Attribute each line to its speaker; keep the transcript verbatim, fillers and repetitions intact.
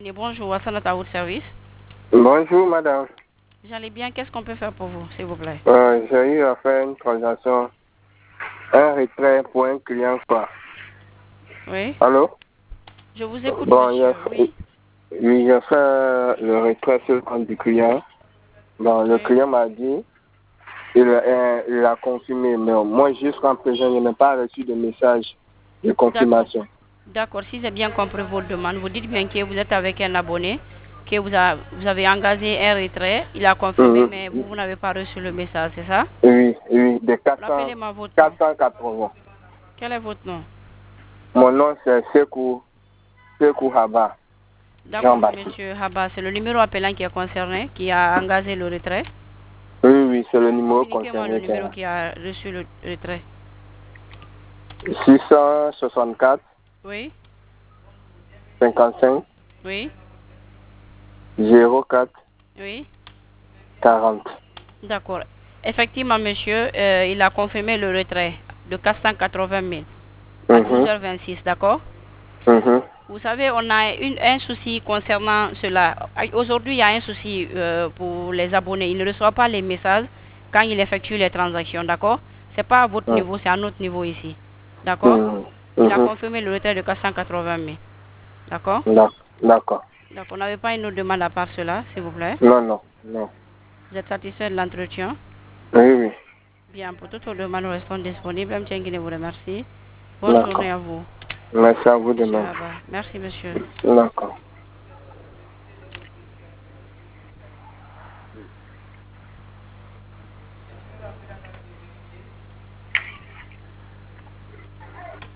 Speaker 1: Et bonjour, Hassan à votre service.
Speaker 2: Bonjour madame.
Speaker 1: J'allais bien, qu'est-ce qu'on peut faire pour vous, s'il vous plaît?
Speaker 2: Euh, J'ai eu à faire une transaction, un retrait pour un client quoi.
Speaker 1: Oui.
Speaker 2: Allô?
Speaker 1: Je vous écoute,
Speaker 2: Bon, il a
Speaker 1: monsieur.
Speaker 2: fait,
Speaker 1: Oui.
Speaker 2: oui, j'ai fait le retrait sur le compte du client. Bon, le
Speaker 1: Oui.
Speaker 2: client m'a dit, il, a- il a confirmé, mais moi jusqu'à présent, je n'ai pas reçu de message de confirmation.
Speaker 1: D'accord, si j'ai bien compris votre demande, vous dites bien que vous êtes avec un abonné, que vous, a- vous avez engagé un retrait, il a confirmé,
Speaker 2: Mhm.
Speaker 1: mais vous, vous n'avez pas reçu le message, c'est ça?
Speaker 2: Oui, oui, de quatre cents,
Speaker 1: Rappelez-moi votre nom.
Speaker 2: quatre cent quatre-vingts.
Speaker 1: Quel est votre nom?
Speaker 2: Mon nom c'est Sekou, Sekou Haba,
Speaker 1: D'accord,
Speaker 2: Jean-Baptiste.
Speaker 1: monsieur Haba, c'est le numéro appelant qui est concerné, qui a engagé le retrait.
Speaker 2: Oui, oui, c'est le numéro
Speaker 1: Communiquez-moi le
Speaker 2: concerné.
Speaker 1: numéro qui a reçu le retrait.
Speaker 2: six cent soixante-quatre,
Speaker 1: Oui,
Speaker 2: cinquante-cinq,
Speaker 1: oui,
Speaker 2: zéro quatre,
Speaker 1: oui.
Speaker 2: quarante.
Speaker 1: D'accord. Effectivement, monsieur, euh, il a confirmé le retrait de quatre cent quatre-vingt mille à douze
Speaker 2: Mhm,
Speaker 1: heures vingt-six, d'accord?
Speaker 2: mhm,
Speaker 1: Vous savez, on a une, un souci concernant cela. Aujourd'hui, il y a un souci euh, pour les abonnés. Ils ne reçoivent pas les messages quand ils effectuent les transactions, d'accord? Ce n'est pas à votre
Speaker 2: mhm,
Speaker 1: niveau, c'est à notre niveau ici. D'accord?
Speaker 2: mhm,
Speaker 1: Il a
Speaker 2: mhm.
Speaker 1: confirmé le retrait de quatre cent quatre-vingt mille. D'accord?
Speaker 2: D'ac- D'accord.
Speaker 1: Donc, on n'avait pas une autre demande à part cela, s'il vous plaît.
Speaker 2: Non, non, non.
Speaker 1: Vous êtes satisfait de l'entretien?
Speaker 2: Oui, oui.
Speaker 1: Bien, pour toute autre demande, nous restons disponibles. M. Nguyen vous remercie. Bonne
Speaker 2: D'accord.
Speaker 1: journée à vous,
Speaker 2: Merci à vous de
Speaker 1: monsieur
Speaker 2: même.
Speaker 1: Abba. Merci, monsieur.
Speaker 2: D'accord.